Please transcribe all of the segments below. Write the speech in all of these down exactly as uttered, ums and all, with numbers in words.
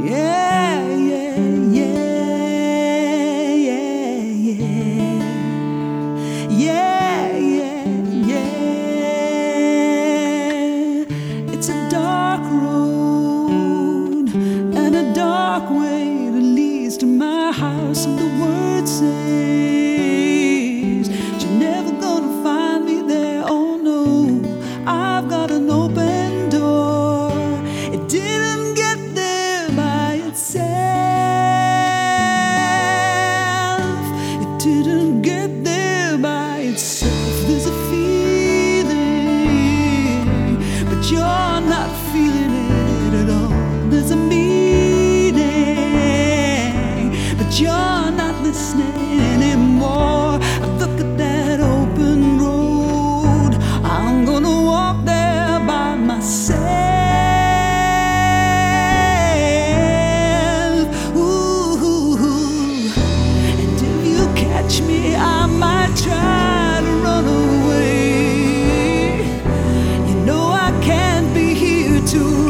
Yeah, yeah, yeah, yeah, yeah. Yeah, yeah, yeah. It's a dark road and a dark way that leads to my house, and the word says you're never gonna find me there. Oh no, I've got an open door. It didn't get there by itself. It didn't get there by itself. There's a feeling, but you're not feeling it at all. There's a meaning, but you're not listening anymore. Look at that open road. I'm gonna walk there by myself. Ooh, and if you catch me, I might try to run away. You know I can't be here too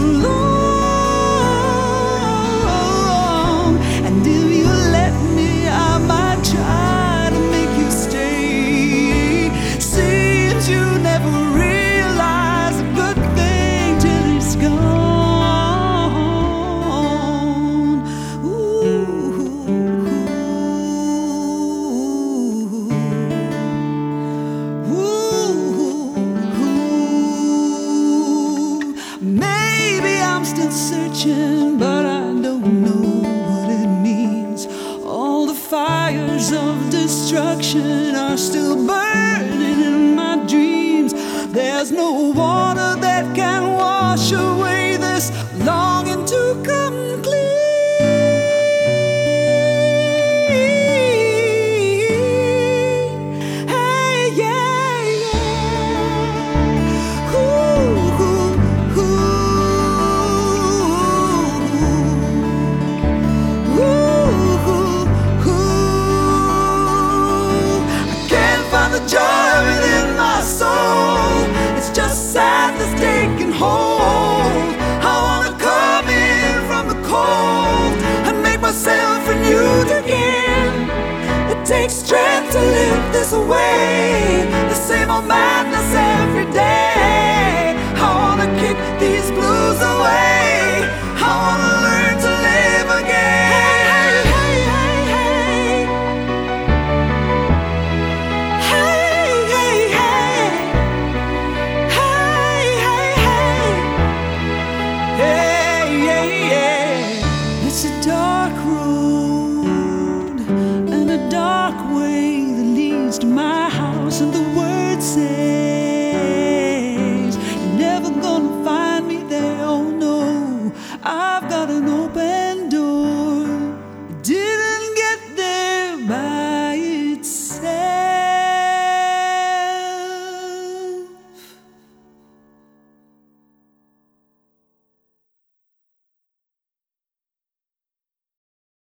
long. And if you let me, I might try to make you stay. Seems you never realize a good thing till it's gone. Ooh. Maybe I'm still searching, but I don't know what it means. All the fires of destruction are still burning in my dreams. There's no water that can wash away this longing to come clean. Hey, yeah, yeah. Ooh, ooh, ooh, ooh. I can't find the joy within my soul. It's just sadness taking hold. I wanna come in from the cold and make myself renewed again. It takes strength to live this way, the same old madness every day. I wanna kick these blues away. I wanna learn to live again. Hey, hey, hey, hey. Hey, hey, hey. Hey, hey, hey. Hey, yeah, yeah. It's a dark road and a dark way that leads to my house, and the word says you're never gonna find me there. Oh no, I've got an open door.